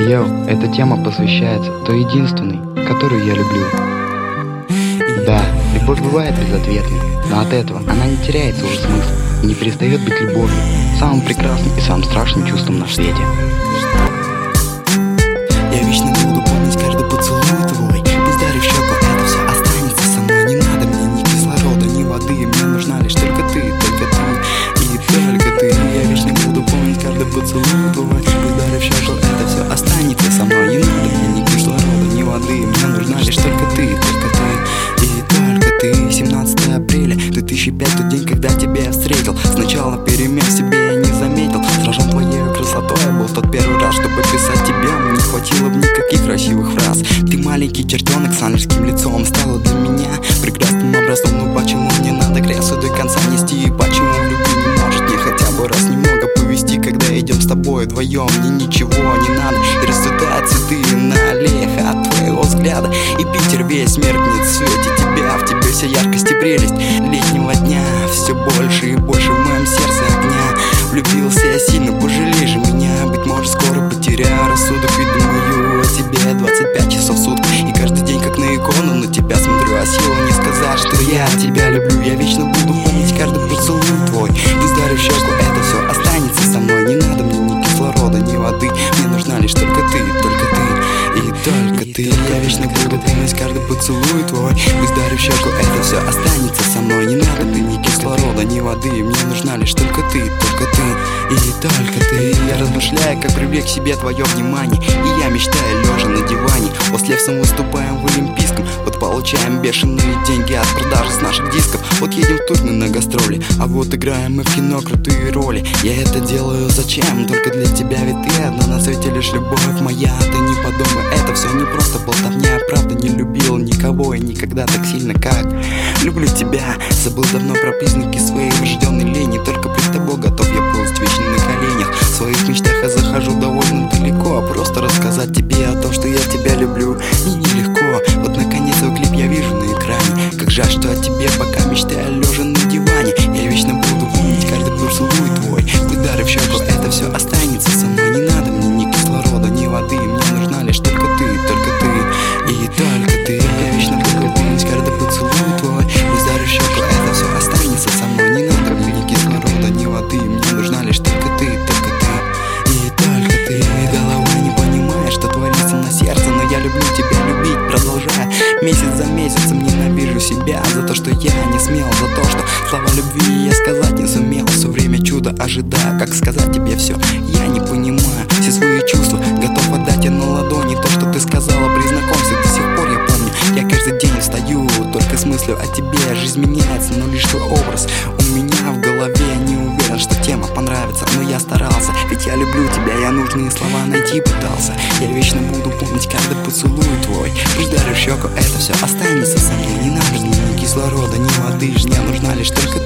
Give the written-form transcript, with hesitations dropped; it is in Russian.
Йоу, эта тема посвящается той единственной, которую я люблю. Да, любовь бывает безответной, но от этого она не теряет свой смысл и не перестает быть любовью, самым прекрасным и самым страшным чувством на свете. Я вечно буду помнить каждый поцелуй твой. Пусть даришь щеку, это все останется со мной. Не надо мне ни кислорода, ни воды. Мне нужна лишь только ты и только ты. Я вечно буду помнить каждый поцелуй твой. Пусть даришь щеку, это все останется со мной. Не надо мне ни кислорода, ни воды. Мне нужна лишь только ты и только ты. 17 апреля 2005, тот день, когда тебя я встретил. Сначала перемен в себе я не заметил. Сражен твоей красотой, был тот первый раз, чтобы писать тебя. Мне не хватило бы никаких красивых фраз. Ты маленький чертенок с ангельским лицом стала для меня прекрасным образом. Ну почему мне надо кресло до конца нести? И почему в любви не может мне хотя бы раз немного повести? Когда идем с тобой вдвоем, мне ничего не надо. И расцветают цветы на аллеях от твоего взгляда. И Питер весь меркнет в свете тебя. В тебе вся яркость и прелесть летнего дня. Все больше и больше в моем сердце огня. Влюбился я сильно, пожалей же меня. Быть может скоро потеряю рассудок. И думаю о тебе 25 часов в сутки. И каждый день как на икону на тебя смотрю. А сила не сказать, что я тебя люблю. Я вечно буду помнить каждый поцелуй твой. Пусть даришь щеку, это все останется со мной. Не надо мне ни кислорода, ни воды. Мне нужна лишь только ты и только ты. Я вечно буду помнить каждый поцелуй твой. Пусть даришь щеку, это все останется со мной. Не надо мне ни кислорода, ни воды. Мне нужна лишь только ты и только ты. Я размышляю, как привлечь к себе твое внимание. И я мечтаю, лежа на диване. После всем выступаем в Олимпийском. Вот получаем бешеные деньги от продажи с наших дисков. Вот едем в турне на гастроли. А вот играем мы в кино крутые роли. Я это делаю зачем? Только для тебя, ведь ты одна на свете, лишь любовь моя. Ты не подумай, это все не просто болтовня. Правда не любил никого и никогда так сильно, как люблю тебя. Забыл давно про признаки своей врожденной лени. Только пред тобой готов я ползать вечно на коленях. В своих мечтах я захожу довольно далеко. Просто рассказать тебе о том, что я тебя люблю, мне нелегко. Вот наконец свой клип я вижу на экране. Как жаль, что о тебе пока мечтаю, лежа на диване. Я вечно буду помнить каждый поцелуй твой. Пусть даришь щеку, это все останется со мной. Не надо мне ни кислорода, ни воды. Мне нужна лишь только ты и только ты. Я вечно буду помнить каждый поцелуй твой. Пусть даришь щеку, это все останется со мной. Не надо мне ни кислорода, ни воды. Мне нужна лишь только ты и только ты. Голова не понимает, что творится на сердце. Но я люблю тебя любить, продолжая месяц за месяцем. Ненавижу себя за то, что я не смел. За то, что слова любви я сказать не сумел. Все время чудо ожидаю, как сказать тебе все. Я не понимаю все свои чувства. Готов отдать я на ладони то, что ты сказала при знакомстве. До сих пор я помню, я каждый день встаю только с мыслью о тебе. Жизнь меняется, но лишь твой образ у меня в голове. Я не уверен, что тема понравится, но я старался. Ведь я люблю тебя, я нужные слова найти пытался. Я вечно буду помнить каждый поцелуй твой. Пусть даришь щеку, это все останется со мной. Не надо мне ни кислорода, ни воды. Мне нужна лишь только